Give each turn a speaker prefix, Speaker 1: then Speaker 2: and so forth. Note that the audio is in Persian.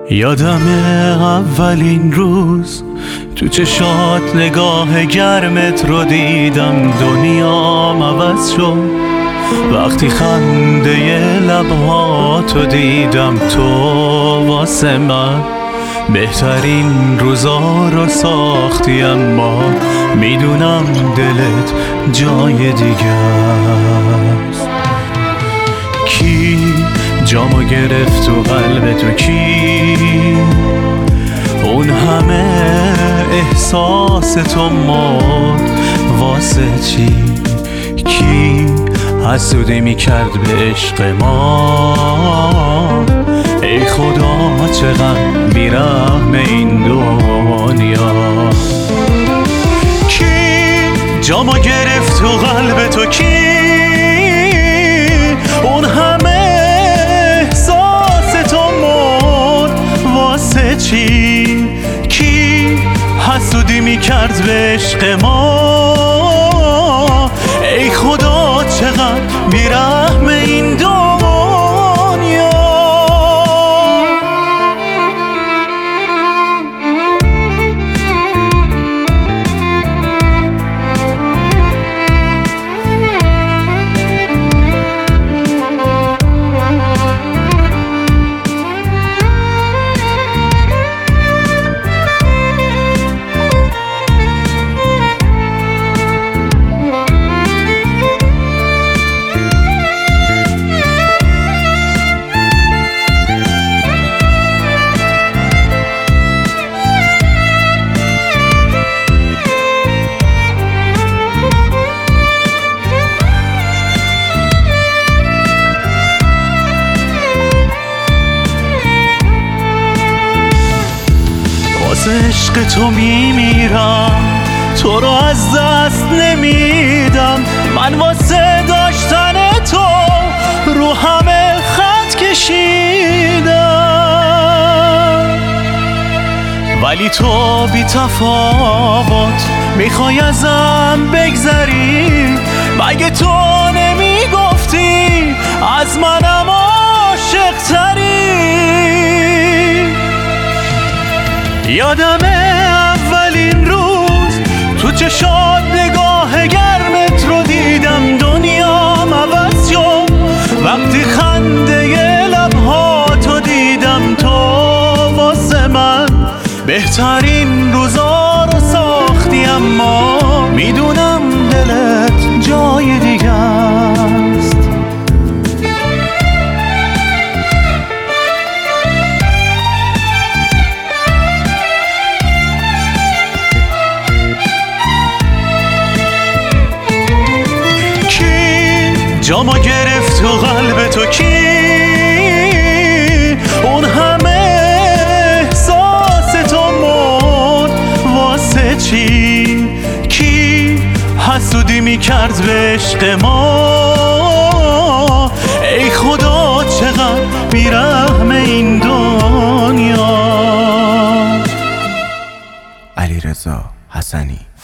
Speaker 1: یادم اولین روز تو چشات نگاه گرمت رو دیدم، دنیام عوض شد وقتی خنده لبهاتو دیدم. تو واسه من بهترین روزا رو ساختی، اما میدونم دلت جای دیگه است. کی جامو گرفت تو قلب تو؟ کی اون همه احساس تو مرد واسه چی؟ کی حسودی میکرد به عشق ما؟ ای خدا چقدر بیرحم این دنیا. کی جامو گرفت تو قلب تو؟ کی اون همه احساس تو مرد واسه چی؟ کی حسودی میکرد به عشق ما؟ ای خدا چقدر بیرحم این دنیا. عشق تو میمیرم، تو رو از دست نمیدم. من واسه داشتن تو رو همه خط کشیدم، ولی تو بی تفاوت میخوای ازم بگذری. مگه تو نمیگفتی از منم عاشق تری؟ یادم اولین روز تو چشات نگاه گرمت رو دیدم، دنیام عوض شد وقتی خنده لبهاتو دیدم. تو واسه من بهترین روزا رو ساختی، اما میدونم دلت جای دیگه است. جامو گرفت تو قلب تو؟ کی اون همه احساس تو مرد واسه چی؟ کی حسودی میکرد به عشق ما؟ ای خدا چقدر بیرحم این دنیا.
Speaker 2: علیرضا حسنی.